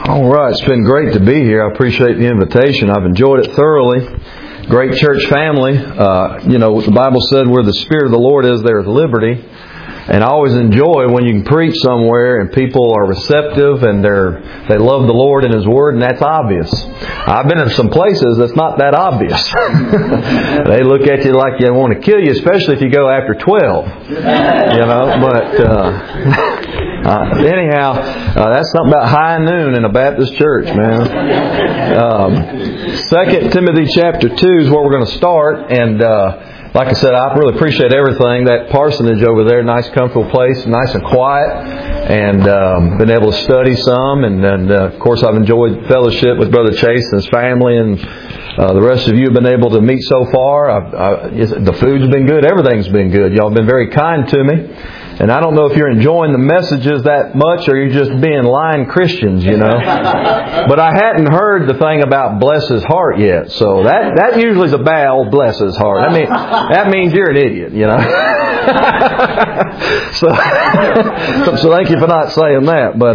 All right, it's been great to be here. I appreciate the invitation. I've enjoyed it thoroughly. Great church family. The Bible said where the Spirit of the Lord is, there is liberty. And I always enjoy when you can preach somewhere and people are receptive and they love the Lord and His Word, and that's obvious. I've been in some places that's not that obvious. They look at you like they want to kill you, especially if you go after 12. Anyhow, that's something about high noon in a Baptist church, man. 2 Timothy chapter 2 is where we're going to start, and like I said, I really appreciate everything. That parsonage over there, nice, comfortable place, nice and quiet, and been able to study some. And of course, I've enjoyed fellowship with Brother Chase and his family, and the rest of you have been able to meet so far. The food's been good. Everything's been good. Y'all have been very kind to me. And I don't know if you're enjoying the messages that much or you're just being lying Christians, But I hadn't heard the thing about bless his heart yet. So that usually is a bad old bless his heart. That means you're an idiot, So thank you for not saying that. But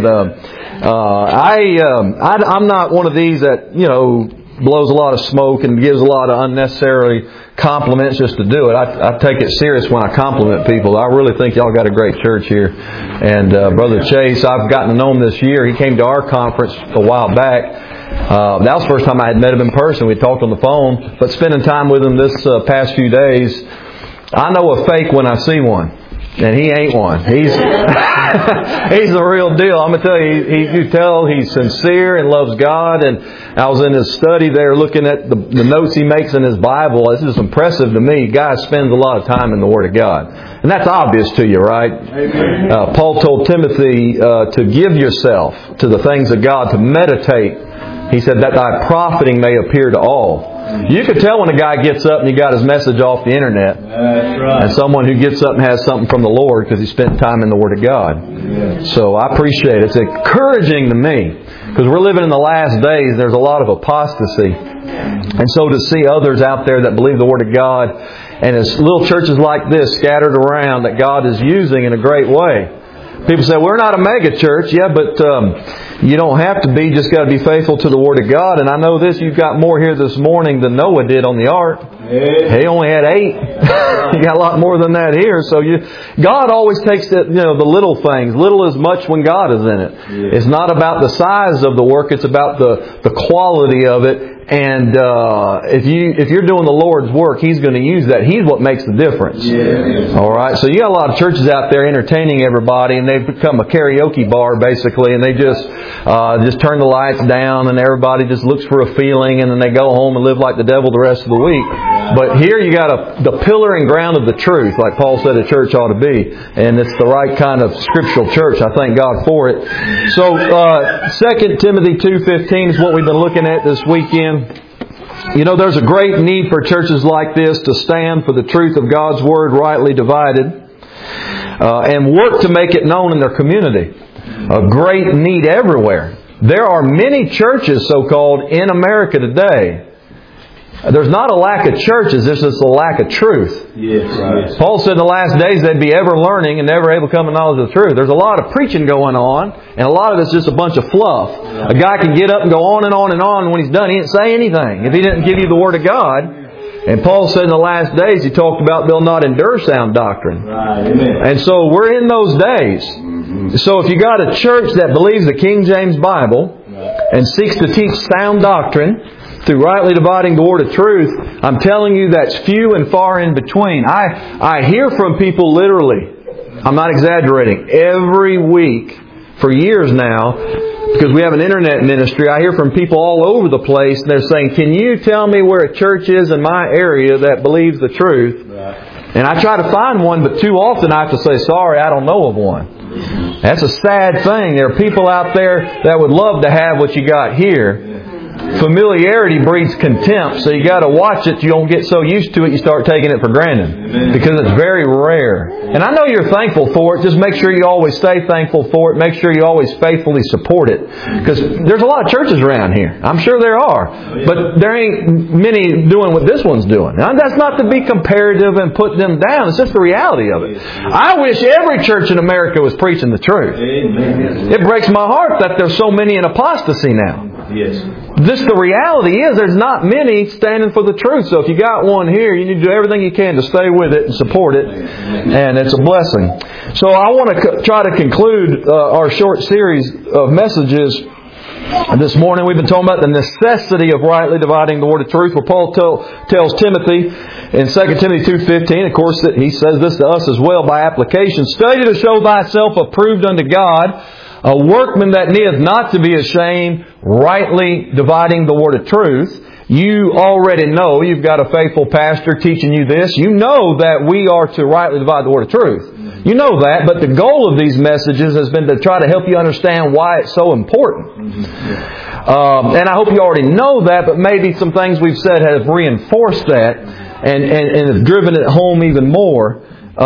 I'm not one of these that, blows a lot of smoke and gives a lot of unnecessary compliments just to do it. I take it serious when I compliment people. I really think y'all got a great church here. And Brother Chase, I've gotten to know him this year. He came to our conference a while back. That was the first time I had met him in person. We talked on the phone. But spending time with him this past few days, I know a fake when I see one. And he ain't one. He's the real deal. I'm going to tell you, you tell he's sincere and loves God. And I was in his study there looking at the notes he makes in his Bible. This is impressive to me. God spends a lot of time in the Word of God. And that's obvious to you, right? Amen. Paul told Timothy to give yourself to the things of God, to meditate. He said that thy profiting may appear to all. You can tell when a guy gets up and he got his message off the internet. That's right. And someone who gets up and has something from the Lord because he spent time in the Word of God. Yeah. So I appreciate it. It's encouraging to me because we're living in the last days. There's a lot of apostasy. And so to see others out there that believe the Word of God, and it's little churches like this scattered around that God is using in a great way. People say, we're not a mega church. Yeah, but you don't have to be. You just got to be faithful to the Word of God. And I know this, you've got more here this morning than Noah did on the ark. Yeah. He only had 8. You got a lot more than that here. So God always takes the little things. Little is much when God is in it. Yeah. It's not about the size of the work. It's about the quality of it. And if you're doing the Lord's work, He's going to use that. He's what makes the difference. Yeah. All right. So you got a lot of churches out there entertaining everybody, and they've become a karaoke bar basically, and they just turn the lights down, and everybody just looks for a feeling, and then they go home and live like the devil the rest of the week. But here you got the pillar and ground of the truth, like Paul said a church ought to be, and it's the right kind of scriptural church. I thank God for it. So 2 Timothy 2:15 is what we've been looking at this weekend. There's a great need for churches like this to stand for the truth of God's Word rightly divided and work to make it known in their community. A great need everywhere. There are many churches, so-called, in America today. There's not a lack of churches, there's just a lack of truth. Yes, right. Paul said in the last days they'd be ever learning and never able to come to knowledge of the truth. There's a lot of preaching going on, and a lot of it's just a bunch of fluff. A guy can get up and go on and on and on, and when he's done, he didn't say anything if he didn't give you the Word of God. And Paul said in the last days, he talked about they'll not endure sound doctrine. Right. Amen. And so we're in those days. Mm-hmm. So if you got a church that believes the King James Bible and seeks to teach sound doctrine through rightly dividing the word of truth, I'm telling you that's few and far in between. I hear from people literally, I'm not exaggerating, every week for years now, because we have an internet ministry, I hear from people all over the place, and they're saying, can you tell me where a church is in my area that believes the truth? Right. And I try to find one, but too often I have to say, sorry, I don't know of one. That's a sad thing. There are people out there that would love to have what you got here. Familiarity breeds contempt, so you got to watch it. You don't get so used to it, you start taking it for granted. Because it's very rare. And I know you're thankful for it. Just make sure you always stay thankful for it. Make sure you always faithfully support it. Because there's a lot of churches around here. I'm sure there are. But there ain't many doing what this one's doing. Now, that's not to be comparative and put them down. It's just the reality of it. I wish every church in America was preaching the truth. It breaks my heart that there's so many in apostasy now. Just the reality is there's not many standing for the truth. So if you got one here, you need to do everything you can to stay with it and support it. And it's a blessing. So I want to try to conclude our short series of messages this morning. We've been talking about the necessity of rightly dividing the word of truth, where Paul tells Timothy in 2 Timothy 2:15, of course, that he says this to us as well by application. Study to show thyself approved unto God, a workman that needeth not to be ashamed, rightly dividing the word of truth. You already know, you've got a faithful pastor teaching you this. You know that we are to rightly divide the word of truth. You know that, but the goal of these messages has been to try to help you understand why it's so important. And I hope you already know that, but maybe some things we've said have reinforced that and have driven it home even more.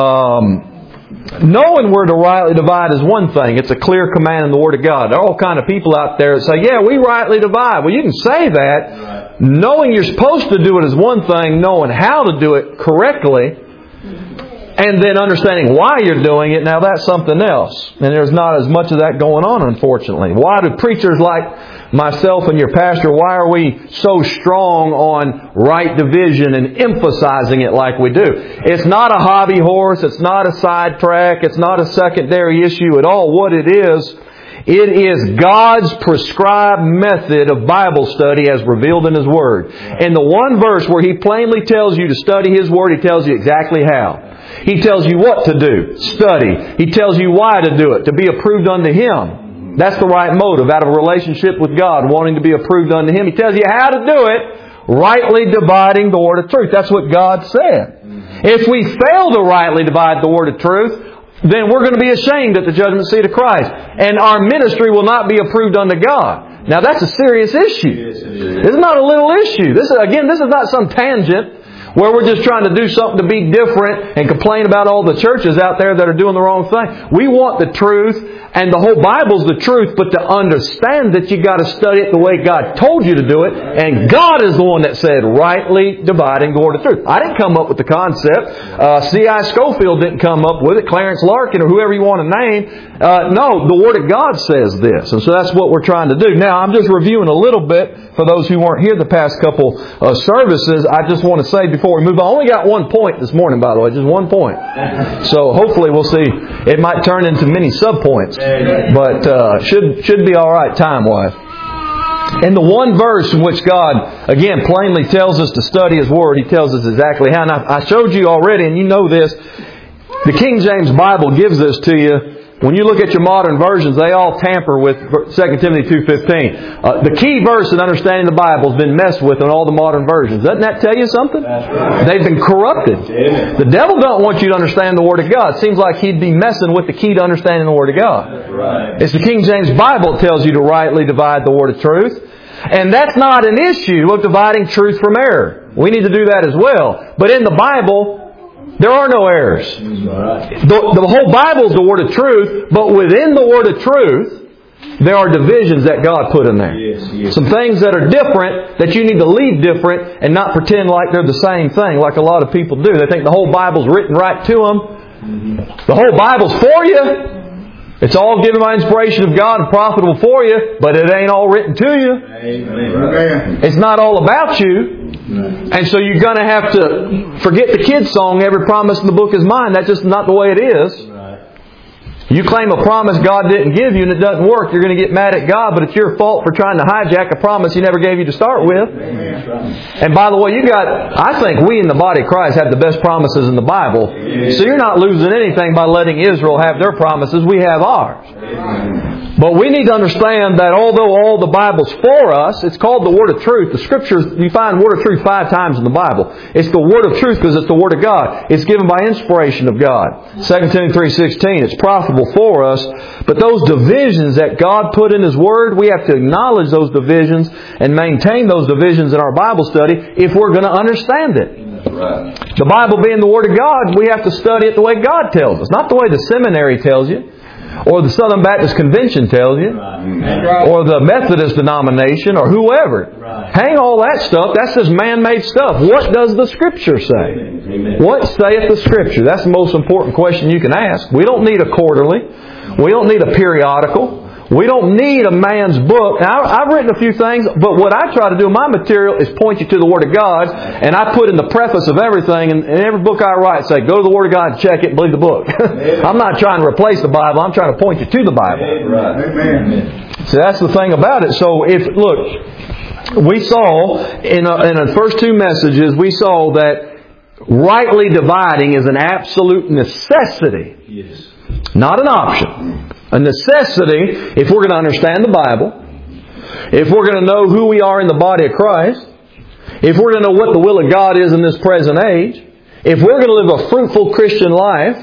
Knowing where to rightly divide is one thing. It's a clear command in the Word of God. There are all kind of people out there that say, yeah, we rightly divide. Well, you can say that. Right. Knowing you're supposed to do it is one thing. Knowing how to do it correctly and then understanding why you're doing it, now that's something else. And there's not as much of that going on, unfortunately. Why do preachers like myself and your pastor, why are we so strong on right division and emphasizing it like we do? It's not a hobby horse. It's not a sidetrack. It's not a secondary issue at all. What it is God's prescribed method of Bible study as revealed in His Word. In the one verse where He plainly tells you to study His Word, He tells you exactly how. He tells you what to do. Study. He tells you why to do it. To be approved unto Him. That's the right motive. Out of a relationship with God, wanting to be approved unto Him. He tells you how to do it. Rightly dividing the word of truth. That's what God said. If we fail to rightly divide the word of truth, then we're going to be ashamed at the judgment seat of Christ. And our ministry will not be approved unto God. Now that's a serious issue. This is not a little issue. This is not some tangent where we're just trying to do something to be different and complain about all the churches out there that are doing the wrong thing. We want the truth, and the whole Bible's the truth, but to understand that you got to study it the way God told you to do it, and God is the one that said, rightly dividing the word of truth. I didn't come up with the concept. C.I. Scofield didn't come up with it. Clarence Larkin or whoever you want to name. No, the Word of God says this, and so that's what we're trying to do. Now, I'm just reviewing a little bit for those who weren't here the past couple services. I just want to say before we move on, I only got one point this morning, by the way, just one point. So hopefully we'll see. It might turn into many sub-points, but should be all right time-wise. In the one verse in which God, again, plainly tells us to study His Word, He tells us exactly how. And I showed you already, and you know this, the King James Bible gives this to you. When you look at your modern versions, they all tamper with 2 Timothy 2:15. The key verse in understanding the Bible has been messed with in all the modern versions. Doesn't that tell you something? That's right. They've been corrupted. Amen. The devil don't want you to understand the Word of God. It seems like he'd be messing with the key to understanding the Word of God. That's right. It's the King James Bible that tells you to rightly divide the Word of truth. And that's not an issue of dividing truth from error. We need to do that as well. But in the Bible, there are no errors. The whole Bible is the Word of truth, but within the Word of truth, there are divisions that God put in there. Yes. Some things that are different that you need to leave different and not pretend like they're the same thing like a lot of people do. They think the whole Bible's written right to them. The whole Bible's for you. It's all given by inspiration of God and profitable for you, but it ain't all written to you. Amen. It's not all about you. And so you're going to have to forget the kids' song, every promise in the book is mine. That's just not the way it is. You claim a promise God didn't give you and it doesn't work, you're going to get mad at God, but it's your fault for trying to hijack a promise He never gave you to start with. And by the way, I think we in the body of Christ have the best promises in the Bible. So you're not losing anything by letting Israel have their promises. We have ours. But we need to understand that although all the Bible's for us, it's called the Word of Truth. The Scriptures, you find Word of Truth 5 times in the Bible. It's the Word of Truth because it's the Word of God. It's given by inspiration of God. 2 Timothy 3:16, it's profitable helpful for us. But those divisions that God put in His Word, we have to acknowledge those divisions and maintain those divisions in our Bible study if we're going to understand it. Right. The Bible being the Word of God, we have to study it the way God tells us. Not the way the seminary tells you, or the Southern Baptist Convention tells you, or the Methodist denomination, or whoever. Hang all that stuff. That's just man-made stuff. What does the Scripture say? What saith the Scripture? That's the most important question you can ask. We don't need a quarterly. We don't need a periodical. We don't need a man's book. Now, I've written a few things, but what I try to do in my material is point you to the Word of God, and I put in the preface of everything, and every book I write, say, go to the Word of God, check it, and believe the book. I'm not trying to replace the Bible. I'm trying to point you to the Bible. Amen. So that's the thing about it. So look, we saw in the first two messages, we saw that rightly dividing is an absolute necessity. Yes. Not an option. A necessity if we're going to understand the Bible, if we're going to know who we are in the body of Christ, if we're going to know what the will of God is in this present age, if we're going to live a fruitful Christian life,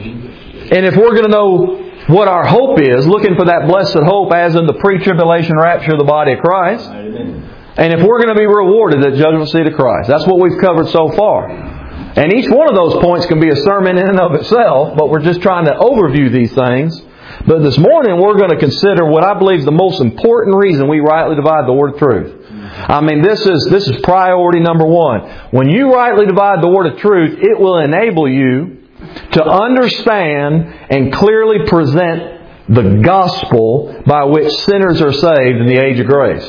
and if we're going to know what our hope is, looking for that blessed hope as in the pre-tribulation rapture of the body of Christ, and if we're going to be rewarded at the judgment seat of Christ. That's what we've covered so far. And each one of those points can be a sermon in and of itself, but we're just trying to overview these things. But this morning we're going to consider what I believe is the most important reason we rightly divide the Word of truth. I mean, this is priority number one. When you rightly divide the Word of truth, it will enable you to understand and clearly present the gospel by which sinners are saved in the age of grace.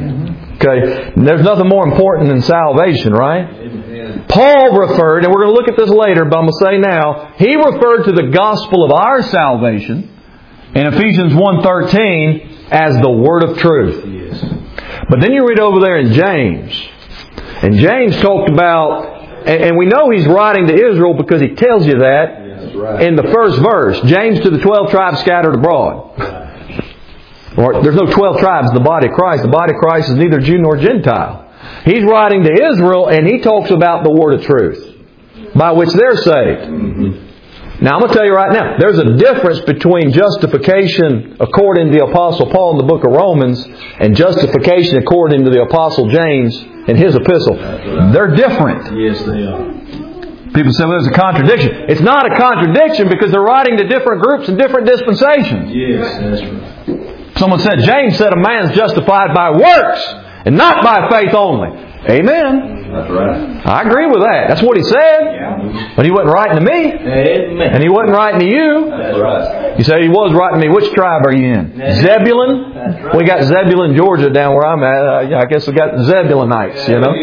Okay, there's nothing more important than salvation, right? Paul referred, and we're going to look at this later, but I'm going to say now, he referred to the gospel of our salvation in Ephesians 1:13 as the word of truth. Yes. But then you read over there in James, and James talked about, and we know he's writing to Israel because he tells you that in the first verse. James to the 12 tribes scattered abroad. Or, there's no 12 tribes in the body of Christ. The body of Christ is neither Jew nor Gentile. He's writing to Israel, and he talks about the word of truth by which they're saved. Now, I'm going to tell you right now, there's a difference between justification according to the Apostle Paul in the book of Romans and justification according to the Apostle James in his epistle. They're different. Yes, they are. People say, well, there's a contradiction. It's not a contradiction because they're writing to different groups and different dispensations. Yes, that's right. Someone said, James said a man's justified by works and not by faith only. Amen. That's right. I agree with that. That's what he said. Yeah. But he wasn't writing to me. Amen. And he wasn't writing to you. That's right. You say he was writing to me. Which tribe are you in? Zebulun? That's right. We got Zebulun, Georgia down where I'm at. I guess we got Zebulonites, you know.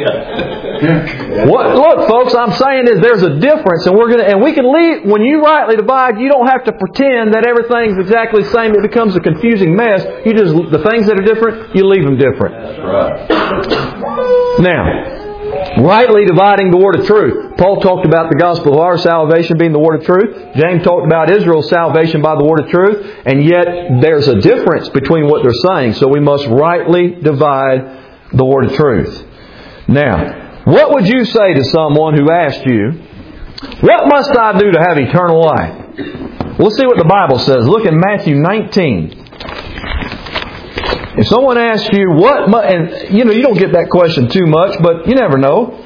Look, folks, I'm saying is there's a difference, and we can leave. When you rightly divide, you don't have to pretend that everything's exactly the same. It becomes a confusing mess. The things that are different, you leave them different. That's right. Now, rightly dividing the word of truth. Paul talked about the gospel of our salvation being the word of truth. James talked about Israel's salvation by the word of truth. And yet, there's a difference between what they're saying. So we must rightly divide the word of truth. Now, what would you say to someone who asked you, what must I do to have eternal life? We'll see what the Bible says. Look in Matthew 19. If someone asks you, and you don't get that question too much, but you never know.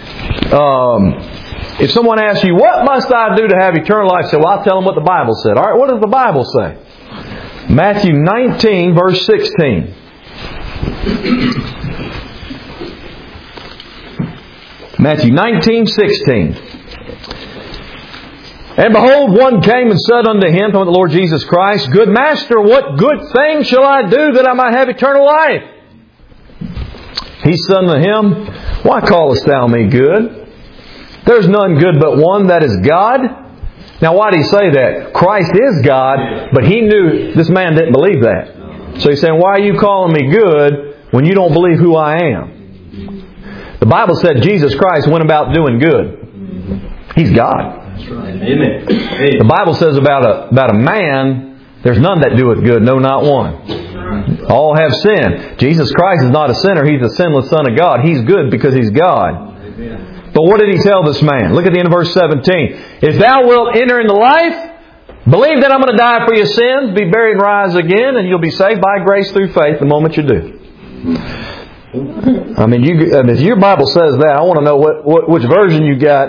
If someone asks you, what must I do to have eternal life? Say, well, I'll tell them what the Bible said. All right, what does the Bible say? Matthew 19, verse 16. Matthew 19, 16. And behold, one came and said unto him, from the Lord Jesus Christ, Good Master, what good thing shall I do that I might have eternal life? He said unto him, Why callest thou me good? There's none good but one, that is God. Now why did he say that? Christ is God, but he knew this man didn't believe that. So he's saying, why are you calling me good when you don't believe who I am? The Bible said Jesus Christ went about doing good. He's God. That's right. Amen. The Bible says about a man, there's none that doeth good, no, not one. All have sinned. Jesus Christ is not a sinner. He's a sinless Son of God. He's good because He's God. But what did He tell this man? Look at the end of verse 17. If thou wilt enter into life, Believe that I'm going to die for your sins, be buried and rise again, and you'll be saved by grace through faith the moment you do. I mean, if your Bible says that, I want to know which version you got.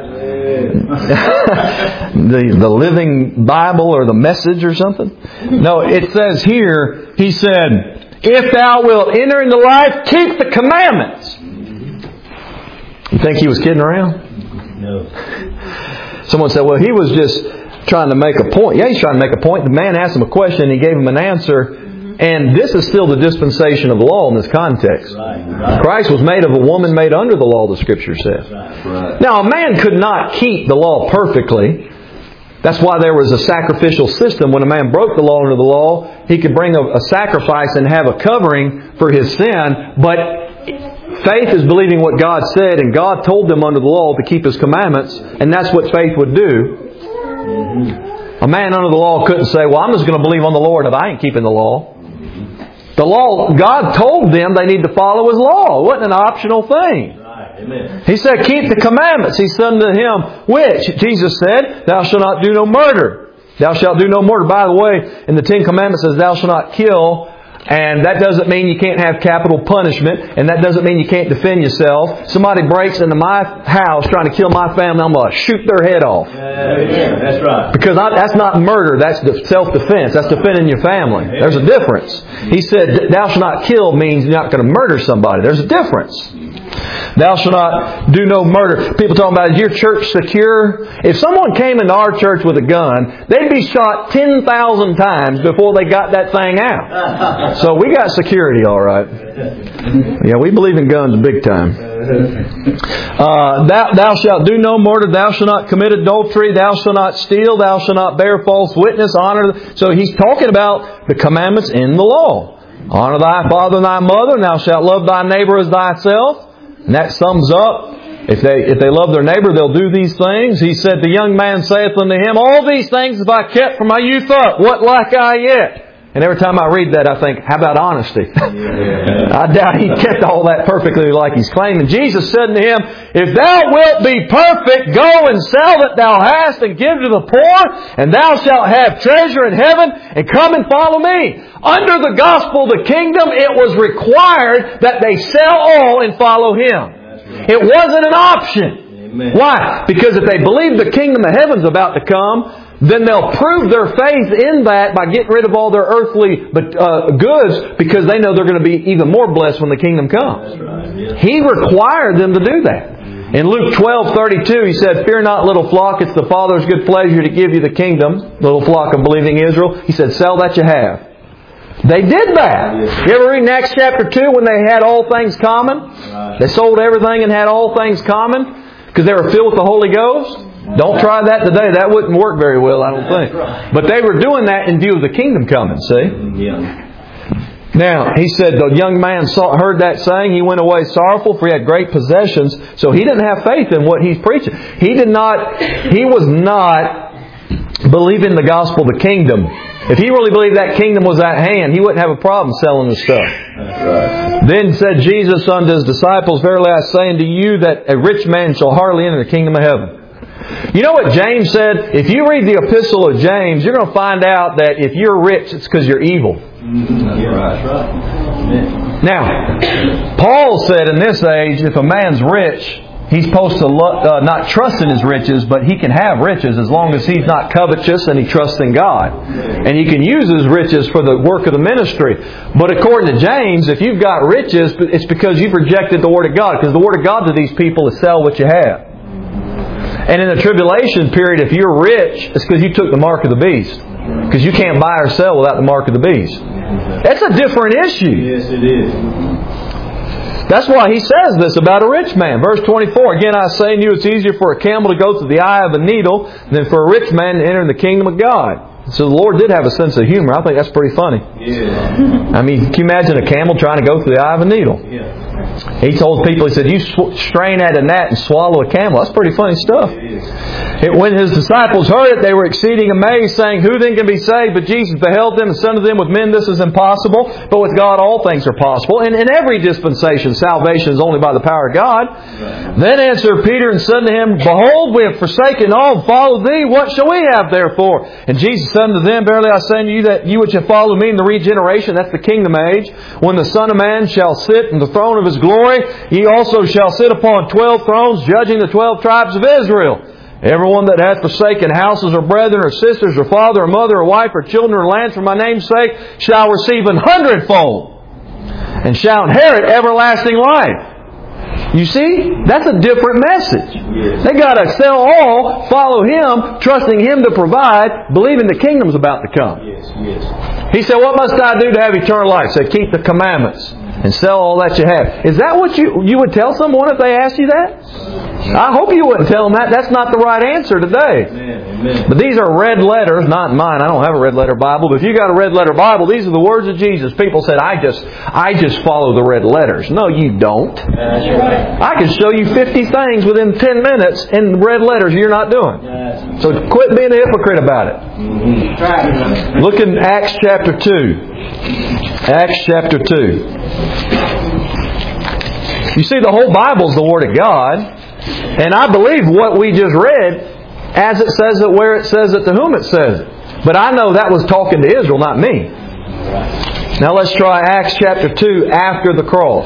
the Living Bible or the Message or something? No, it says here, He said, if thou wilt enter into life, keep the commandments. You think He was kidding around? No. Someone said, well, He was just trying to make a point. Yeah, He's trying to make a point. The man asked Him a question and He gave him an answer. And this is still the dispensation of the law in this context. Right. Christ was made of a woman made under the law, the Scripture says. Right. Now, a man could not keep the law perfectly. That's why there was a sacrificial system. When a man broke the law under the law, he could bring a sacrifice and have a covering for his sin. But faith is believing what God said, and God told them under the law to keep His commandments, and that's what faith would do. A man under the law couldn't say, well, I'm just going to believe on the Lord if I ain't keeping the law. The law, God told them they need to follow His law. It wasn't an optional thing. Right. Amen. He said, keep the commandments. He said unto him, which? Jesus said, thou shalt not do no murder. Thou shalt do no murder. By the way, in the Ten Commandments it says, thou shalt not kill. And that doesn't mean you can't have capital punishment. And that doesn't mean you can't defend yourself. Somebody breaks into my house trying to kill my family, I'm going to shoot their head off. Yeah, that's right. Because that's not murder, that's self-defense. That's defending your family. There's a difference. He said, thou shalt not kill means you're not going to murder somebody. There's a difference. Thou shalt not do no murder. People talking about, is your church secure? If someone came into our church with a gun, they'd be shot 10,000 times before they got that thing out. So we got security, all right. Yeah, we believe in guns big time. Thou shalt do no murder. Thou shalt not commit adultery. Thou shalt not steal. Thou shalt not bear false witness. Honor. So he's talking about the commandments in the law. Honor thy father and thy mother. And thou shalt love thy neighbor as thyself. And that sums up, if they love their neighbor, they'll do these things. He said, the young man saith unto him, all these things have I kept from my youth up. What lack I yet? And every time I read that, I think, how about honesty? I doubt he kept all that perfectly like he's claiming. Jesus said to him, if thou wilt be perfect, go and sell that thou hast and give to the poor, and thou shalt have treasure in heaven, and come and follow me. Under the gospel of the kingdom, it was required that they sell all and follow Him. It wasn't an option. Amen. Why? Because if they believe the kingdom of heaven's about to come, then they'll prove their faith in that by getting rid of all their earthly goods, because they know they're going to be even more blessed when the kingdom comes. That's right. Yeah. He required them to do that. In Luke 12:32, He said, fear not, little flock, it's the Father's good pleasure to give you the kingdom, little flock of believing Israel. He said, sell that you have. They did that. You ever read in Acts chapter 2 when they had all things common? Right. They sold everything and had all things common because they were filled with the Holy Ghost? Don't try that today. That wouldn't work very well, I don't think. But they were doing that in view of the kingdom coming, see? Yeah. Now, he said the young man heard that saying. He went away sorrowful, for he had great possessions. So he didn't have faith in what he's preaching. He was not believing the gospel of the kingdom. If he really believed that kingdom was at hand, he wouldn't have a problem selling the stuff. That's right. Then said Jesus unto His disciples, verily I say unto you that a rich man shall hardly enter the kingdom of heaven. You know what James said? If you read the epistle of James, you're going to find out that if you're rich, it's because you're evil. That's right. Now, Paul said in this age, if a man's rich, he's supposed to not trust in his riches, but he can have riches as long as he's not covetous and he trusts in God. And he can use his riches for the work of the ministry. But according to James, if you've got riches, it's because you've rejected the Word of God. Because the Word of God to these people is sell what you have. And in the tribulation period, if you're rich, it's because you took the mark of the beast. Because you can't buy or sell without the mark of the beast. That's a different issue. Yes, it is. That's why he says this about a rich man. Verse 24, again I say unto you, it's easier for a camel to go through the eye of a needle than for a rich man to enter in the kingdom of God. So the Lord did have a sense of humor. I think that's pretty funny. Yeah. I mean, can you imagine a camel trying to go through the eye of a needle? Yeah. He told people, he said, you strain at a gnat and swallow a camel. That's pretty funny stuff. When His disciples heard it, they were exceeding amazed, saying, who then can be saved? But Jesus beheld them and said to them, with men this is impossible, but with God all things are possible. And in every dispensation, salvation is only by the power of God. Then answered Peter and said to him, behold, we have forsaken all and followed Thee. What shall we have therefore? And Jesus said unto them, verily I say unto you, that you which have followed Me in the regeneration, that's the kingdom age, when the Son of Man shall sit in the throne of His glory, ye also shall sit upon 12 thrones, judging the 12 tribes of Israel. Everyone that hath forsaken houses or brethren or sisters or father or mother or wife or children or lands for My name's sake shall receive 100-fold and shall inherit everlasting life. You see, that's a different message. Yes. They got to sell all, follow Him, trusting Him to provide, believing the kingdom's about to come. Yes, yes. He said, what must I do to have eternal life? He said, keep the commandments and sell all that you have. Is that what you would tell someone if they asked you that? I hope you wouldn't tell them that. That's not the right answer today. Amen. But these are red letters, not mine. I don't have a red letter Bible. But if you got a red letter Bible, these are the words of Jesus. People said, I just follow the red letters. No, you don't. That's right. I can show you 50 things within 10 minutes in red letters you're not doing. So quit being a hypocrite about it. Mm-hmm. Look in Acts chapter 2. Acts chapter 2. You see, the whole Bible is the Word of God. And I believe what we just read as it says it, where it says it, to whom it says it. But I know that was talking to Israel, not me. Now let's try Acts chapter 2 after the cross.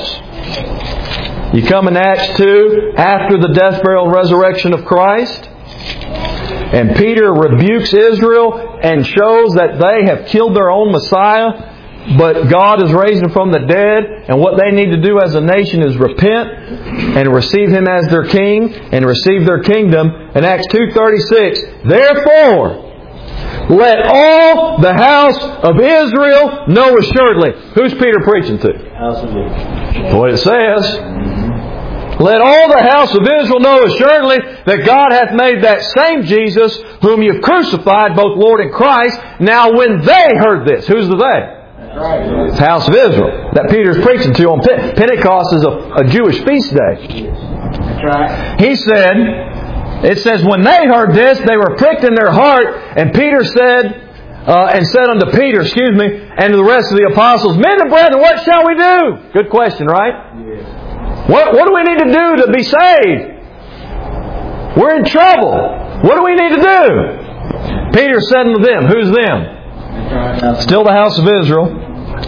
You come in Acts 2 after the death, burial, and resurrection of Christ. And Peter rebukes Israel and shows that they have killed their own Messiah. But God has raised Him from the dead, and what they need to do as a nation is repent and receive Him as their King and receive their kingdom. In Acts 2:36, therefore, let all the house of Israel know assuredly. Who's Peter preaching to? House of Israel. What it says. Let all the house of Israel know assuredly that God hath made that same Jesus whom you've crucified, both Lord and Christ. Now when they heard this, who's the they? It's the house of Israel that Peter's preaching to on Pentecost is a Jewish feast day. That's right. He said, it says, when they heard this, they were pricked in their heart, and Peter said, unto Peter, and to the rest of the apostles, men and brethren, what shall we do? Good question, right? Yes. What do we need to do to be saved? We're in trouble. What do we need to do? Peter said unto them, who's them? Still the house of Israel.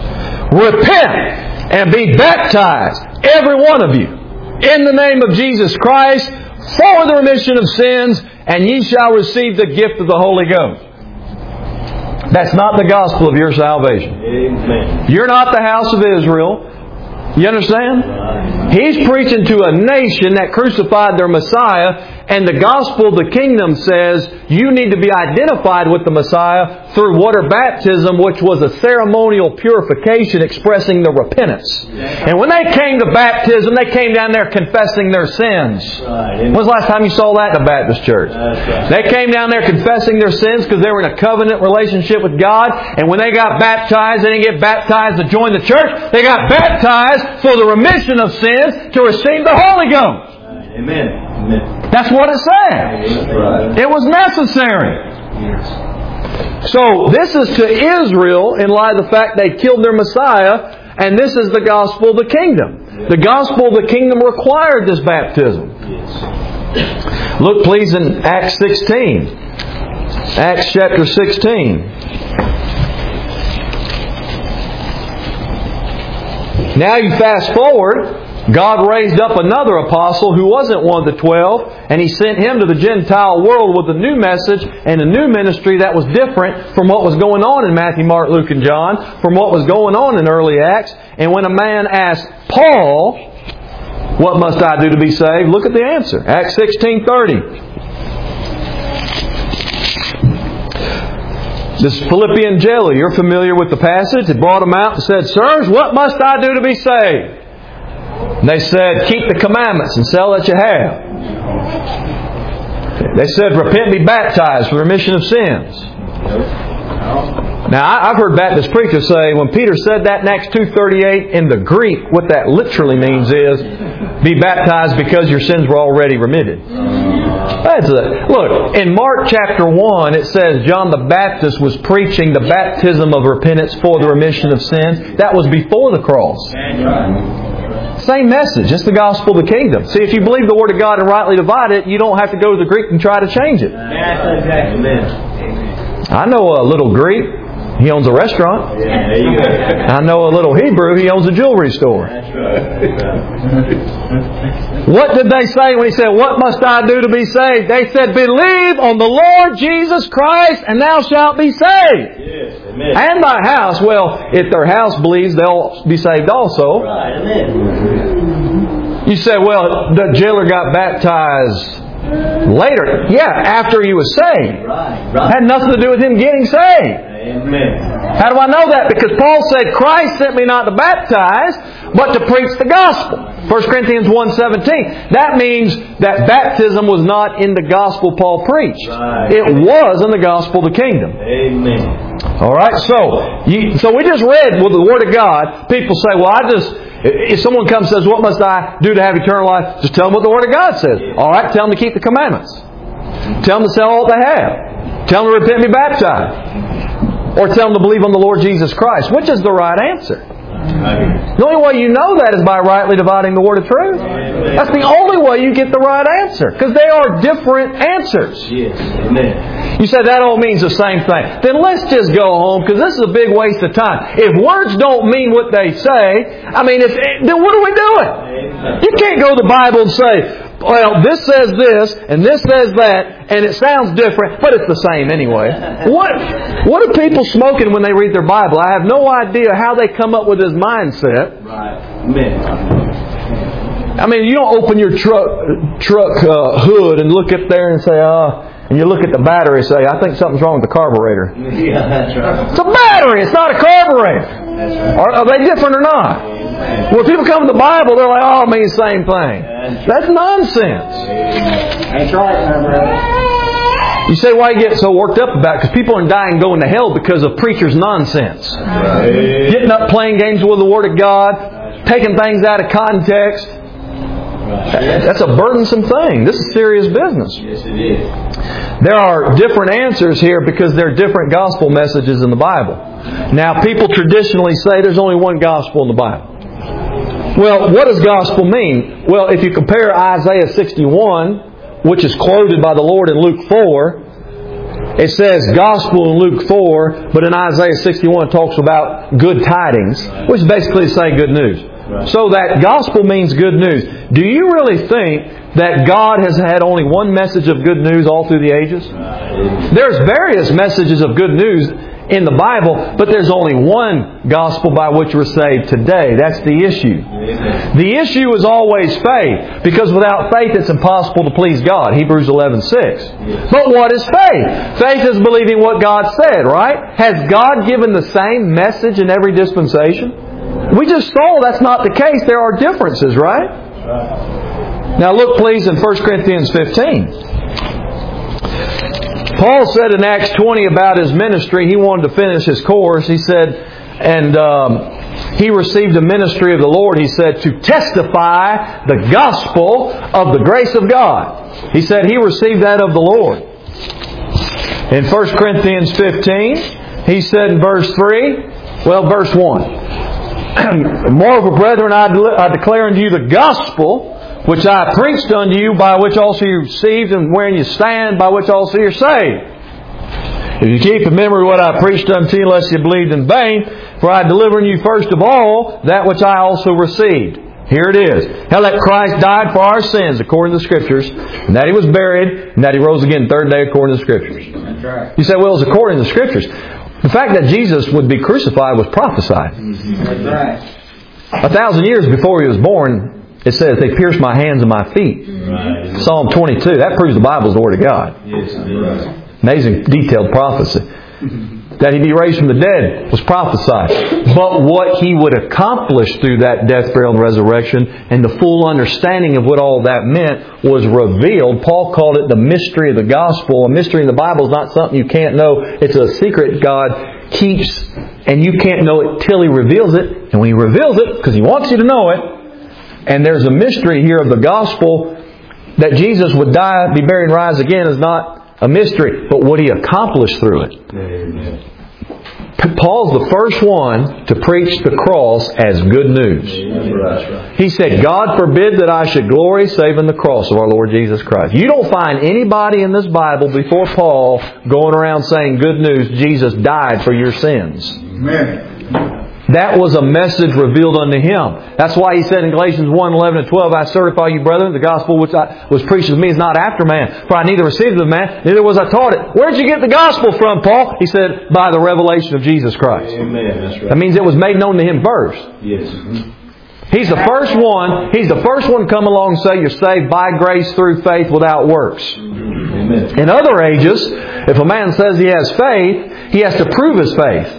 Repent and be baptized, every one of you, in the name of Jesus Christ, for the remission of sins, and ye shall receive the gift of the Holy Ghost. That's not the gospel of your salvation. Amen. You're not the house of Israel. You understand? He's preaching to a nation that crucified their Messiah, and the gospel, the kingdom, says you need to be identified with the Messiah through water baptism, which was a ceremonial purification expressing the repentance. And when they came to baptism, they came down there confessing their sins. When was the last time you saw that in a Baptist church? They came down there confessing their sins because they were in a covenant relationship with God. And when they got baptized, they didn't get baptized to join the church. They got baptized for the remission of sins to receive the Holy Ghost. Amen. That's what it said. It was necessary. So this is to Israel in light of the fact they killed their Messiah, and this is the gospel of the kingdom. The gospel of the kingdom required this baptism. Look please in Acts 16. Acts chapter 16. Now you fast forward. God raised up another apostle who wasn't one of the 12, and He sent him to the Gentile world with a new message and a new ministry that was different from what was going on in Matthew, Mark, Luke, and John, from what was going on in early Acts. And when a man asked Paul, what must I do to be saved? Look at the answer. Acts 16:30. This Philippian jailer, you're familiar with the passage. He brought him out and said, sirs, what must I do to be saved? And they said, keep the commandments and sell that you have. They said, repent and be baptized for the remission of sins. Now, I've heard Baptist preachers say when Peter said that in Acts 2:38, in the Greek, what that literally means is, be baptized because your sins were already remitted. Look, in Mark chapter 1, it says John the Baptist was preaching the baptism of repentance for the remission of sins. That was before the cross. Same message. It's the gospel of the kingdom. See, if you believe the Word of God and rightly divide it, you don't have to go to the Greek and try to change it. I know a little Greek. He owns a restaurant. Yeah, there you go. I know a little Hebrew. He owns a jewelry store. That's right. What did they say when he said, what must I do to be saved? They said, believe on the Lord Jesus Christ and thou shalt be saved. Yes, amen. And thy house. Well, if their house believes, they'll be saved also. Right, amen. You say, well, the jailer got baptized later. Yeah, after he was saved. Right. Had nothing to do with him getting saved. Amen. How do I know that? Because Paul said, Christ sent me not to baptize, but to preach the gospel. 1 Corinthians 1:17. That means that baptism was not in the gospel Paul preached. Right. It was in the gospel of the kingdom. Amen. Alright, so we just read with the Word of God. People say, well, if someone comes and says, what must I do to have eternal life? Just tell them what the Word of God says. Alright, tell them to keep the commandments. Tell them to sell all they have. Tell them to repent and be baptized. Or tell them to believe on the Lord Jesus Christ. Which is the right answer? The only way you know that is by rightly dividing the word of truth. That's the only way you get the right answer. Because they are different answers. Yes, amen. You say that all means the same thing. Then let's just go home, because this is a big waste of time. If words don't mean what they say, then what are we doing? You can't go to the Bible and say, well, this says this, and this says that, and it sounds different, but it's the same anyway. What are people smoking when they read their Bible? I have no idea how they come up with this mindset. Right. Amen. You don't open your truck hood and look up there and say, and you look at the battery and say, I think something's wrong with the carburetor. Yeah, that's right. It's a battery, it's not a carburetor. That's right. Are they different or not? Well, people come to the Bible, they're like, it means the same thing. That's nonsense. That's right, my brother. You say, why you get so worked up about it? Because people are dying going to hell because of preachers' nonsense. Right. Getting up playing games with the Word of God, taking things out of context. That's a burdensome thing. This is serious business. Yes, it is. There are different answers here because there are different gospel messages in the Bible. Now, people traditionally say there's only one gospel in the Bible. Well, what does gospel mean? Well, if you compare Isaiah 61, which is quoted by the Lord in Luke 4, it says gospel in Luke 4, but in Isaiah 61 it talks about good tidings, which basically is saying good news. So that gospel means good news. Do you really think that God has had only one message of good news all through the ages? There's various messages of good news in the Bible, but there's only one gospel by which we're saved today. That's the issue. The issue is always faith, because without faith it's impossible to please God. Hebrews 11:6. But what is faith? Faith is believing what God said, right? Has God given the same message in every dispensation? We just saw that's not the case. There are differences, right? Now look please in 1 Corinthians 15. Paul said in Acts 20 about his ministry, he wanted to finish his course. He said, he received a ministry of the Lord, he said, to testify the gospel of the grace of God. He said he received that of the Lord. In 1 Corinthians 15, he said in verse verse 1. Moreover, brethren, I declare unto you the gospel which I preached unto you, by which also you received, and wherein you stand, by which also you're saved. If you keep in memory what I preached unto you, lest you believed in vain, for I delivered unto you first of all that which I also received. Here it is. How that Christ died for our sins according to the Scriptures, and that He was buried, and that He rose again the third day according to the Scriptures. That's right. You say, well, it's according to the Scriptures. The fact that Jesus would be crucified was prophesied. That's right. 1,000 years before He was born, it says, they pierced my hands and my feet. Right. Psalm 22. That proves the Bible is the Word of God. Yes, it is. Amazing detailed prophecy. that He'd be raised from the dead was prophesied. But what He would accomplish through that death, burial, and resurrection, and the full understanding of what all that meant, was revealed. Paul called it the mystery of the gospel. A mystery in the Bible is not something you can't know. It's a secret God keeps, and you can't know it till He reveals it. And when He reveals it, because He wants you to know it, and there's a mystery here of the gospel, that Jesus would die, be buried, and rise again is not a mystery, but what He accomplished through it. Amen. Paul's the first one to preach the cross as good news. Amen. He said, God forbid that I should glory save in the cross of our Lord Jesus Christ. You don't find anybody in this Bible before Paul going around saying good news, Jesus died for your sins. Amen. That was a message revealed unto him. That's why he said in Galatians 1, 11 and 12, I certify you, brethren, the gospel which was preached to me is not after man. For I neither received it of man, neither was I taught it. Where did you get the gospel from, Paul? He said, by the revelation of Jesus Christ. Amen. That's right. That means it was made known to him first. Yes. He's the first one. He's the first one to come along and say you're saved by grace through faith without works. Amen. In other ages, if a man says he has faith, he has to prove his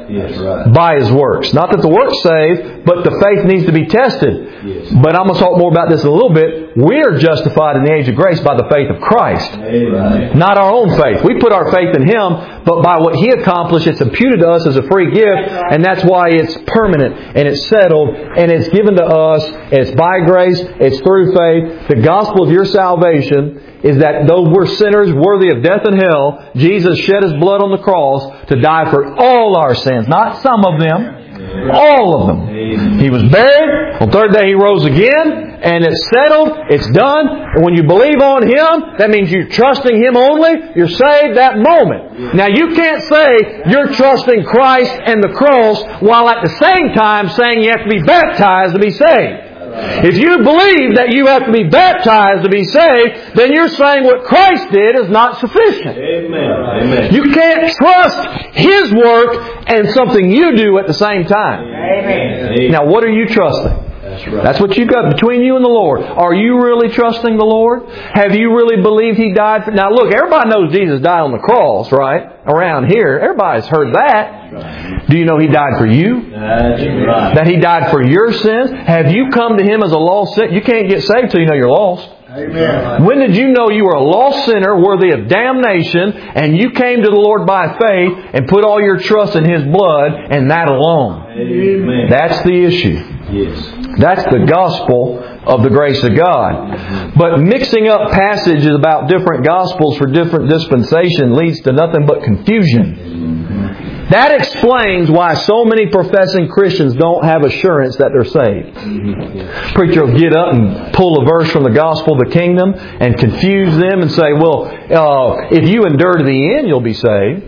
faith by his works. Not that the works save, but the faith needs to be tested. Yes. But I'm going to talk more about this in a little bit. We're justified in the age of grace by the faith of Christ. Amen. Not our own faith. We put our faith in Him, but by what He accomplished, it's imputed to us as a free gift, and that's why it's permanent, and it's settled, and it's given to us, and it's by grace, it's through faith. The gospel of your salvation is that though we're sinners worthy of death and hell, Jesus shed His blood on the cross to die for all our sins. Not some of them. All of them. He was buried. On the third day He rose again. And it's settled. It's done. And when you believe on Him, that means you're trusting Him only. You're saved that moment. Now you can't say you're trusting Christ and the cross while at the same time saying you have to be baptized to be saved. If you believe that you have to be baptized to be saved, then you're saying what Christ did is not sufficient. Amen. You can't trust His work and something you do at the same time. Amen. Now, what are you trusting? That's what you've got between you and the Lord. Are you really trusting the Lord? Have you really believed He died for... Now look, everybody knows Jesus died on the cross, right? Around here. Everybody's heard that. Do you know He died for you? That He died for your sins? Have you come to Him as a lost sinner? You can't get saved till you know you're lost. Amen. When did you know you were a lost sinner worthy of damnation, and you came to the Lord by faith and put all your trust in His blood and that alone? Amen. That's the issue. Yes. That's the gospel of the grace of God. But mixing up passages about different gospels for different dispensation leads to nothing but confusion. That explains why so many professing Christians don't have assurance that they're saved. Preacher will get up and pull a verse from the gospel of the kingdom and confuse them and say, well, if you endure to the end, you'll be saved.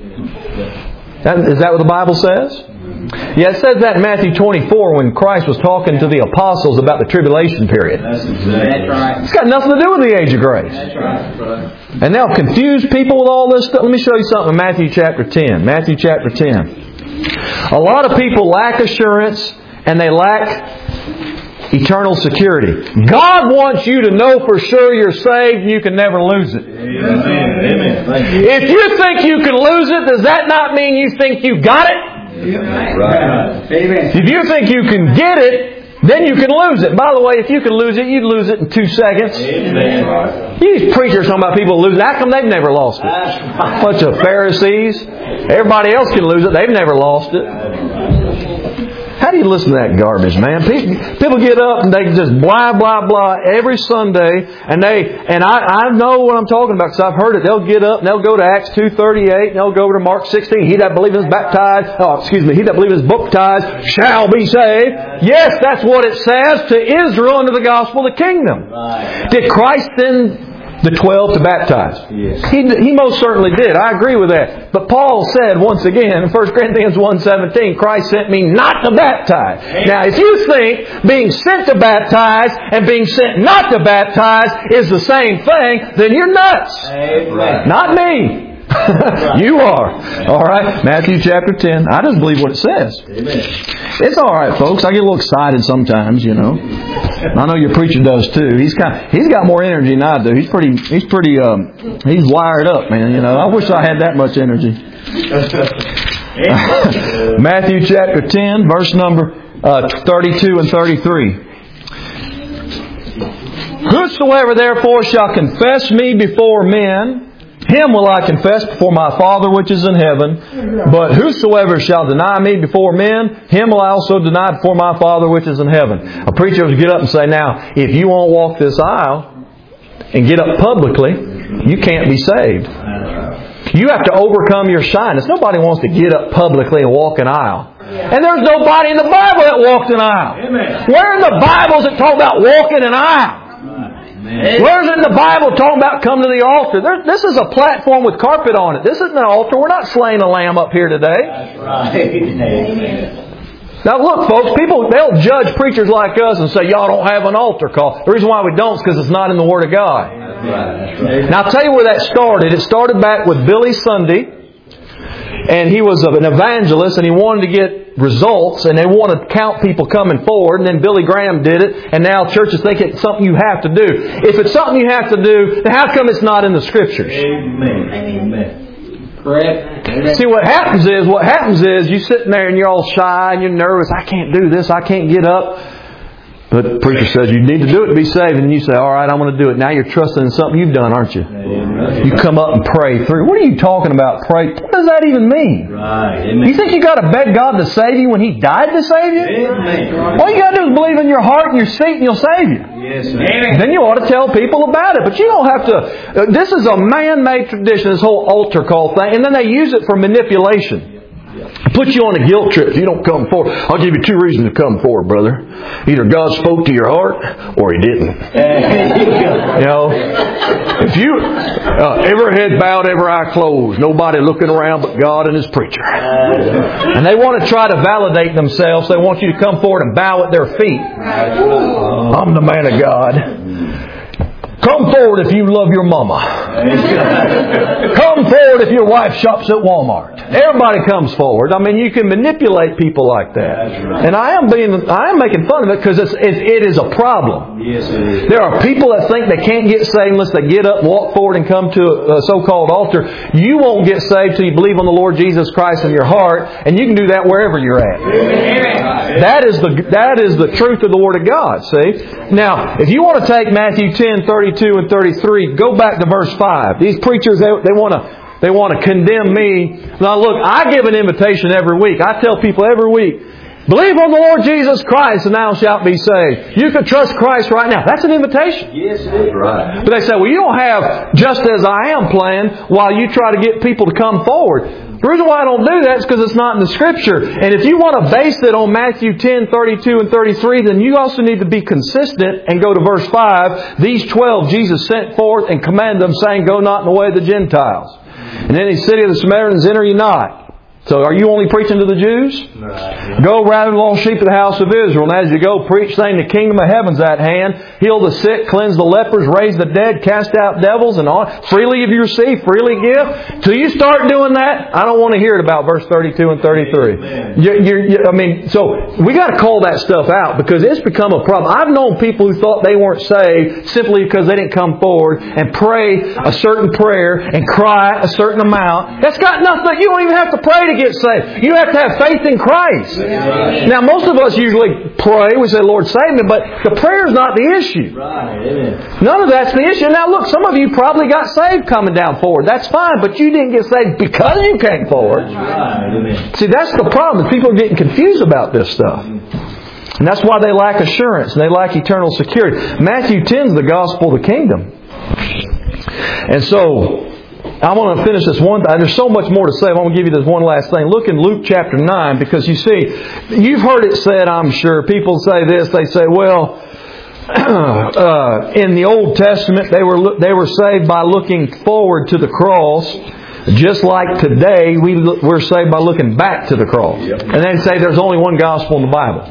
Is that what the Bible says? Yeah, it says that in Matthew 24 when Christ was talking to the apostles about the tribulation period. That's right. It's got nothing to do with the age of grace. That's right. And they'll confuse people with all this stuff. Let me show you something in Matthew chapter 10. Matthew chapter 10. A lot of people lack assurance and they lack eternal security. God wants you to know for sure you're saved and you can never lose it. Amen. If you think you can lose it, does that not mean you think you got it? Right. If you think you can get it, then you can lose it. By the way, if you can lose it, you'd lose it in 2 seconds. Amen. These preachers talking about people lose it. How come they've never lost it? A bunch of Pharisees. Everybody else can lose it. They've never lost it. How do you listen to that garbage, man? People get up and they just blah, blah, blah every Sunday. And I know what I'm talking about because I've heard it. They'll get up and they'll go to Acts 2:38 and they'll go over to Mark 16. He that believeth is baptized. He that believeth is baptized shall be saved. Yes, that's what it says to Israel under the gospel of the kingdom. Did Christ send the 12 to baptize? Yes. He most certainly did. I agree with that. But Paul said once again in 1 Corinthians 1:17, Christ sent me not to baptize. Amen. Now if you think being sent to baptize and being sent not to baptize is the same thing, then you're nuts. Amen. Not me. You are. Alright, Matthew chapter 10. I just believe what it says. Amen. It's alright, folks. I get a little excited sometimes, you know. I know your preacher does too. He's got more energy than I do. He's wired up, man. You know, I wish I had that much energy. Matthew chapter 10, verse number 32 and 33. Whosoever therefore shall confess me before men, him will I confess before my Father which is in heaven. But whosoever shall deny me before men, him will I also deny before my Father which is in heaven. A preacher will get up and say, now, if you won't walk this aisle and get up publicly, you can't be saved. You have to overcome your shyness. Nobody wants to get up publicly and walk an aisle. And there's nobody in the Bible that walked an aisle. Where in the Bible does it talk about walking an aisle? Where's in the Bible talking about come to the altar? This is a platform with carpet on it. This isn't an altar. We're not slaying a lamb up here today. That's right. Now look, folks, they'll judge preachers like us and say, y'all don't have an altar call. The reason why we don't is because it's not in the Word of God. That's right. Now I'll tell you where that started. It started back with Billy Sunday. And he was an evangelist and he wanted to get results and they wanted to count people coming forward. And then Billy Graham did it. And now churches think it's something you have to do. If it's something you have to do, then how come it's not in the Scriptures? Amen. Amen. Correct. See, what happens is you're sitting there and you're all shy and you're nervous. I can't do this. I can't get up. But the preacher says you need to do it to be saved. And you say, all right, I'm going to do it. Now you're trusting in something you've done, aren't you? Amen. You come up and pray through. What are you talking about, pray? What does that even mean? Right. Amen. You think you got to beg God to save you when He died to save you? Amen. All you got to do is believe in your heart and your seat and He'll save you. Yes, amen. Then you ought to tell people about it. But you don't have to... This is a man-made tradition, this whole altar call thing. And then they use it for manipulation. Put you on a guilt trip if you don't come forward. I'll give you 2 reasons to come forward, brother. Either God spoke to your heart or He didn't. You know, if you every head bowed, every eye closed, nobody looking around but God and His preacher. And they want to try to validate themselves. They want you to come forward and bow at their feet. I'm the man of God. Come forward if you love your mama. Come forward if your wife shops at Walmart. Everybody comes forward. I mean, you can manipulate people like that. And I am making fun of it because it is a problem. Yes, it is. There are people that think they can't get saved unless they get up, walk forward, and come to a so-called altar. You won't get saved till you believe on the Lord Jesus Christ in your heart, and you can do that wherever you're at. Amen. That is the truth of the Word of God. See? Now, if you want to take Matthew 10, 32 and 33, go back to verse 5. These preachers, they want to condemn me. Now look, I give an invitation every week. I tell people every week, believe on the Lord Jesus Christ and thou shalt be saved. You can trust Christ right now. That's an invitation. Yes, it is. Right. But they say, well, you don't have just as I am plan while you try to get people to come forward. The reason why I don't do that is because it's not in the Scripture. And if you want to base it on Matthew 10, 32 and 33, then you also need to be consistent and go to verse 5. These 12 Jesus sent forth and commanded them, saying, go not in the way of the Gentiles. And in the city of the Samaritans enter ye not. So are you only preaching to the Jews? Right. Go rather lost sheep of the house of Israel. And as you go, preach, saying the kingdom of heaven's at hand. Heal the sick, cleanse the lepers, raise the dead, cast out devils, and all. Freely if you receive, freely give. Till you start doing that, I don't want to hear it about verse 32 and 33. So we got to call that stuff out because it's become a problem. I've known people who thought they weren't saved simply because they didn't come forward and pray a certain prayer and cry a certain amount. That's got nothing. You don't even have to pray to get saved. You have to have faith in Christ. Amen. Now, most of us usually pray. We say, Lord, save me. But the prayer is not the issue. Right. Amen. None of that's the issue. Now, look, some of you probably got saved coming down forward. That's fine. But you didn't get saved because you came forward. Right. Amen. See, that's the problem. People are getting confused about this stuff. And that's why they lack assurance and they lack eternal security. Matthew 10 is the gospel of the kingdom. And so, I want to finish this one. There's so much more to say. I want to give you this one last thing. Look in Luke chapter 9 because you see, you've heard it said, I'm sure. People say this. They say, well, in the Old Testament, they were saved by looking forward to the cross. Just like today, we're saved by looking back to the cross. And then say there's only one gospel in the Bible.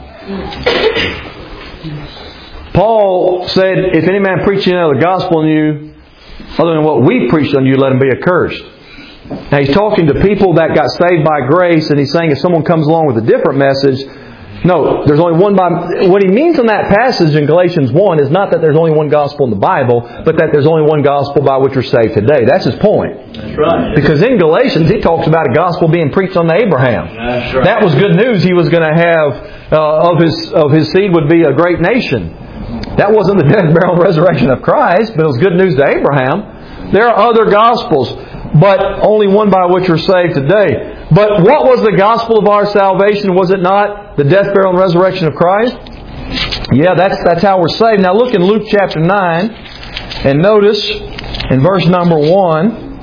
Paul said, if any man preach another gospel in you, other than what we preached on you, let him be accursed. Now he's talking to people that got saved by grace, and he's saying if someone comes along with a different message, No, there's only one by... What he means in that passage in Galatians 1 is not that there's only one gospel in the Bible, but that there's only one gospel by which we're saved today. That's his point. That's right. Because in Galatians, he talks about a gospel being preached unto Abraham. That's right. That was good news. He was going to have, of his seed would be a great nation. That wasn't the death, burial, and resurrection of Christ, but it was good news to Abraham. There are other gospels, but only one by which we're saved today. But what was the gospel of our salvation? Was it not the death, burial, and resurrection of Christ? Yeah, that's how we're saved. Now look in Luke chapter 9, and notice in verse number 1.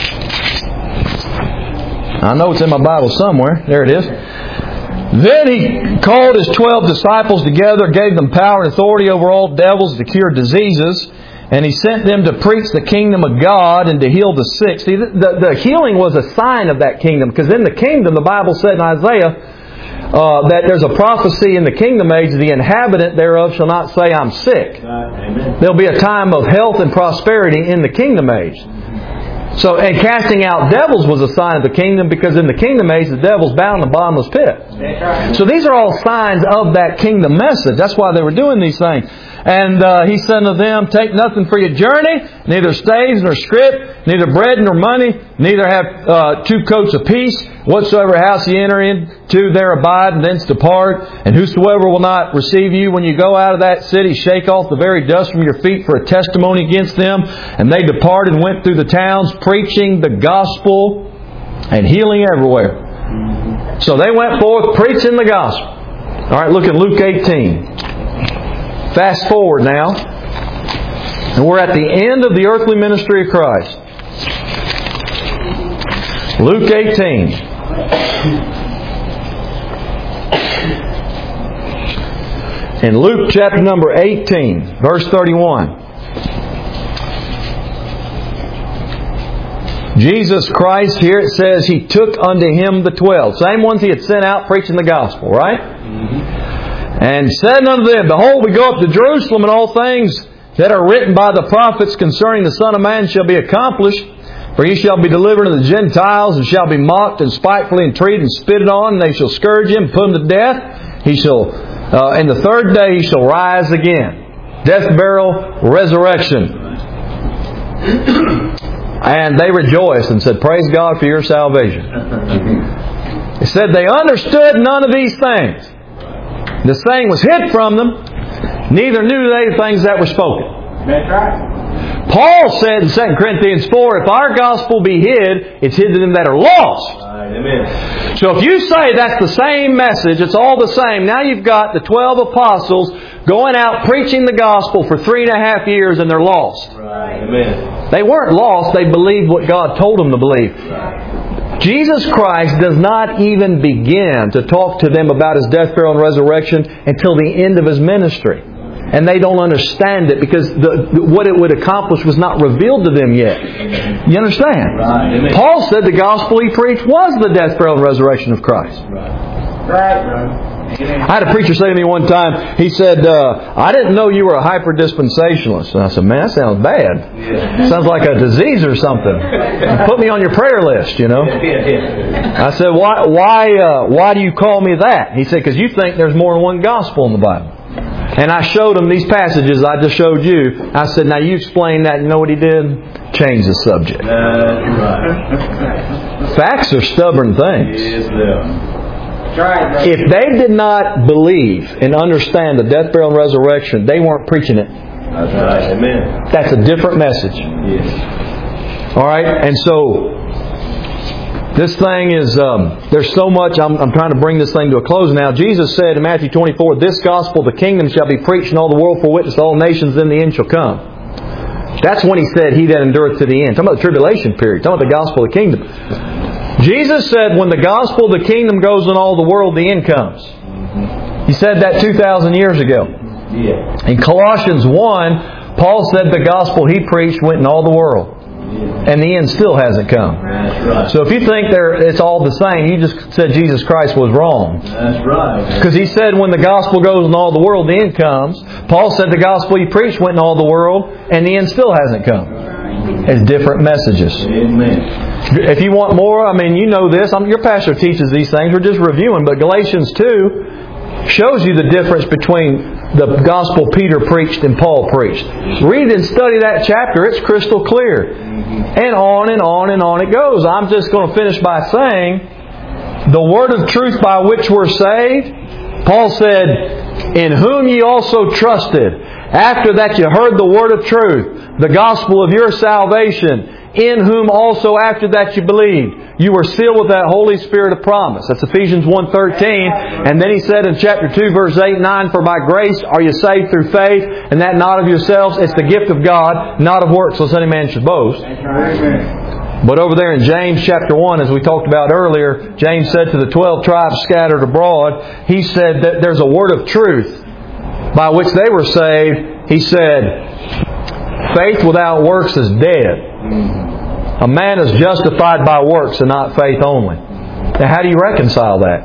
I know it's in my Bible somewhere. There it is. Then he called his 12 disciples together, gave them power and authority over all devils to cure diseases, and he sent them to preach the kingdom of God and to heal the sick. See, the healing was a sign of that kingdom, because in the kingdom, the Bible said in Isaiah that there's a prophecy in the kingdom age, the inhabitant thereof shall not say, I'm sick. Amen. There'll be a time of health and prosperity in the kingdom age. So, and casting out devils was a sign of the kingdom, because in the kingdom age, the devil's bound in a bottomless pit. So these are all signs of that kingdom message. That's why they were doing these things. And he said to them, take nothing for your journey, neither staves nor scrip, neither bread nor money, neither have 2 coats apiece. Whatsoever house ye enter into, there abide, and thence depart. And whosoever will not receive you when you go out of that city, shake off the very dust from your feet for a testimony against them. And they departed and went through the towns, preaching the gospel and healing everywhere. So they went forth preaching the gospel. All right, look at Luke 18. Fast forward now, and we're at the end of the earthly ministry of Christ. Luke 18. In Luke chapter number 18, verse 31. Jesus Christ, here it says, He took unto Him the 12. Same ones He had sent out preaching the gospel, right? And said unto them, Behold, we go up to Jerusalem, and all things that are written by the prophets concerning the Son of Man shall be accomplished. For He shall be delivered to the Gentiles, and shall be mocked, and spitefully entreated, and spitted on, and they shall scourge Him, put Him to death. He shall, and the third day He shall rise again. Death, burial, resurrection. And they rejoiced and said, Praise God for your salvation. It said they understood none of these things. The saying was hid from them, neither knew they the things that were spoken. That's right. Paul said in 2 Corinthians 4, if our gospel be hid, it's hid to them that are lost. Amen. So if you say that's the same message, it's all the same, now you've got the 12 apostles going out preaching the gospel for 3.5 years and they're lost. Right. Amen. They weren't lost, they believed what God told them to believe. Right. Jesus Christ does not even begin to talk to them about His death, burial, and resurrection until the end of His ministry. And they don't understand it because what it would accomplish was not revealed to them yet. You understand? Right. Paul said the gospel he preached was the death, burial, and resurrection of Christ. Right. I had a preacher say to me one time, he said, I didn't know you were a hyper-dispensationalist. And I said, man, that sounds bad. Yeah. Sounds like a disease or something. Put me on your prayer list, you know. I said, why do you call me that? He said, because you think there's more than one gospel in the Bible. And I showed him these passages I just showed you. I said, now you explain that. You know what he did? Change the subject. Right. Facts are stubborn things. Yes, they are. If they did not believe and understand the death, burial, and resurrection, they weren't preaching it. That's right. Amen. That's a different message. Yes. All right? And so, this thing is, there's so much, I'm trying to bring this thing to a close now. Jesus said in Matthew 24, This gospel, the kingdom, shall be preached in all the world for witness to all nations, then the end shall come. That's when He said, He that endureth to the end. Talking about the tribulation period. Talking about the gospel of the kingdom. Jesus said, when the gospel of the kingdom goes in all the world, the end comes. He said that 2,000 years ago. Yeah. In Colossians 1, Paul said the gospel he preached went in all the world. Yeah. And the end still hasn't come. That's right. So if you think it's all the same, you just said Jesus Christ was wrong. That's right. Because He said when the gospel goes in all the world, the end comes. Paul said the gospel he preached went in all the world, and the end still hasn't come. It's different messages. Amen. If you want more, I mean, you know this. Your pastor teaches these things. We're just reviewing. But Galatians 2 shows you the difference between the gospel Peter preached and Paul preached. Read and study that chapter. It's crystal clear. And on and on and on it goes. I'm just going to finish by saying, the word of truth by which we're saved, Paul said, in whom ye also trusted, after that you heard the word of truth, the gospel of your salvation, in whom also after that you believed, you were sealed with that Holy Spirit of promise. That's Ephesians 1:13. And then he said in chapter 2, verse 8 and 9, for by grace are you saved through faith, and that not of yourselves, it's the gift of God, not of works, lest any man should boast. But over there in James chapter 1, as we talked about earlier, James said to the 12 tribes scattered abroad, he said that there's a word of truth by which they were saved. He said, faith without works is dead. A man is justified by works and not faith only. Now, how do you reconcile that?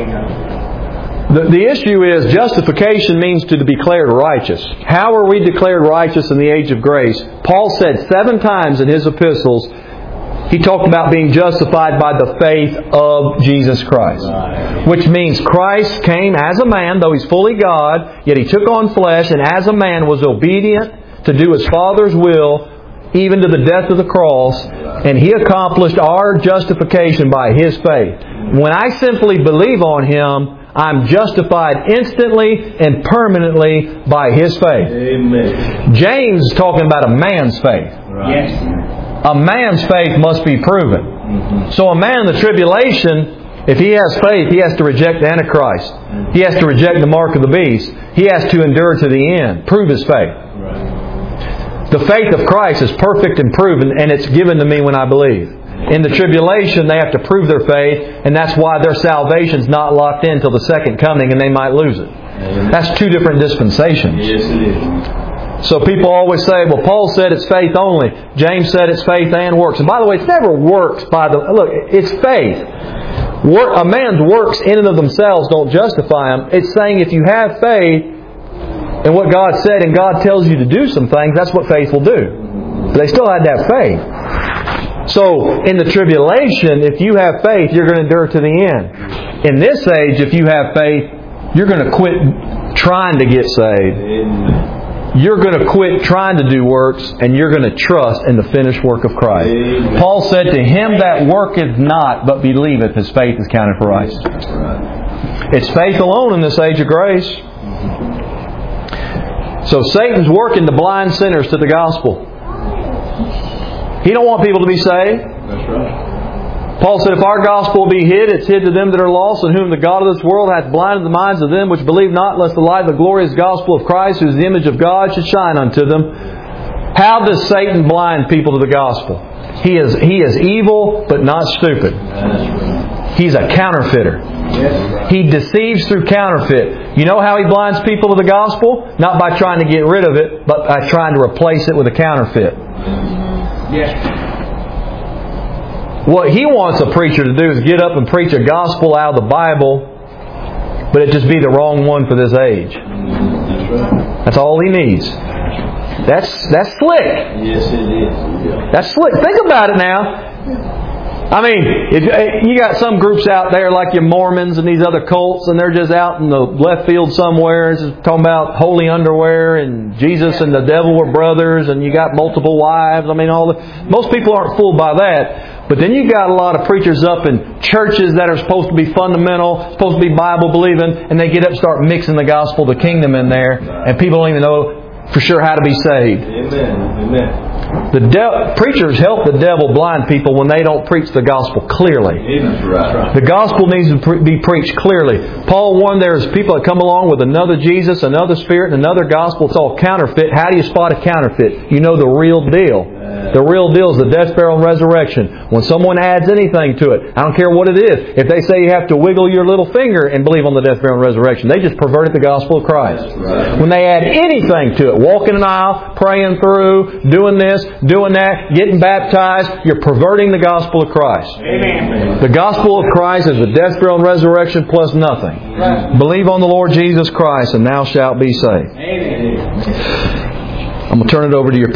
The issue is justification means to be declared righteous. How are we declared righteous in the age of grace? Paul said 7 times in his epistles, he talked about being justified by the faith of Jesus Christ. Which means Christ came as a man, though He's fully God, yet He took on flesh, and as a man was obedient to do His Father's will, even to the death of the cross, and He accomplished our justification by His faith. When I simply believe on Him, I'm justified instantly and permanently by His faith. Amen. James is talking about a man's faith. Right. Yes. A man's faith must be proven. Mm-hmm. So a man in the tribulation, if he has faith, he has to reject the Antichrist. He has to reject the mark of the beast. He has to endure to the end. Prove his faith. Right. The faith of Christ is perfect and proven, and it's given to me when I believe. In the tribulation, they have to prove their faith, and that's why their salvation's not locked in till the second coming, and they might lose it. That's 2 different dispensations. Yes, it is. So people always say, well, Paul said it's faith only. James said it's faith and works. And by the way, it's never works by the... Look, it's faith. A man's works in and of themselves don't justify him. It's saying if you have faith in what God said and God tells you to do some things, that's what faith will do. But they still had to have faith. So, in the tribulation, if you have faith, you're going to endure to the end. In this age, if you have faith, you're going to quit trying to get saved. Amen. You're going to quit trying to do works, and you're going to trust in the finished work of Christ. Amen. Paul said, to him that worketh not, but believeth, his faith is counted for righteousness. Right. It's faith alone in this age of grace. So Satan's working to blind sinners to the gospel. He don't want people to be saved. That's right. Paul said, if our gospel be hid, it's hid to them that are lost, in whom the God of this world hath blinded the minds of them which believe not, lest the light of the glorious gospel of Christ, who is the image of God, should shine unto them. How does Satan blind people to the gospel? He is evil, but not stupid. He's a counterfeiter. He deceives through counterfeit. You know how he blinds people to the gospel? Not by trying to get rid of it, but by trying to replace it with a counterfeit. Yes. What he wants a preacher to do is get up and preach a gospel out of the Bible, but it just be the wrong one for this age. That's right. That's all he needs. That's slick. Yes, it is. Yeah. That's slick. Think about it now. I mean, if you got some groups out there like your Mormons and these other cults, and they're just out in the left field somewhere, just talking about holy underwear and Jesus and the devil were brothers, and you got multiple wives. I mean, most people aren't fooled by that. But then you got a lot of preachers up in churches that are supposed to be fundamental, supposed to be Bible believing, and they get up and start mixing the gospel, the kingdom in there, and people don't even know for sure how to be saved. Amen. Amen. Preachers help the devil blind people when they don't preach the gospel clearly. That's right. The gospel needs to be preached clearly. Paul warned there's people that come along with another Jesus, another Spirit, and another gospel. It's all counterfeit. How do you spot a counterfeit? You know the real deal. The real deal is the death, burial, and resurrection. When someone adds anything to it, I don't care what it is. If they say you have to wiggle your little finger and believe on the death, burial, and resurrection, they just perverted the gospel of Christ. Right. When they add anything to it, walking an aisle, praying through, doing this, doing that, getting baptized, you're perverting the gospel of Christ. Amen. The gospel of Christ is the death, burial, and resurrection plus nothing. Right. Believe on the Lord Jesus Christ and thou shalt be saved. Amen. I'm going to turn it over to your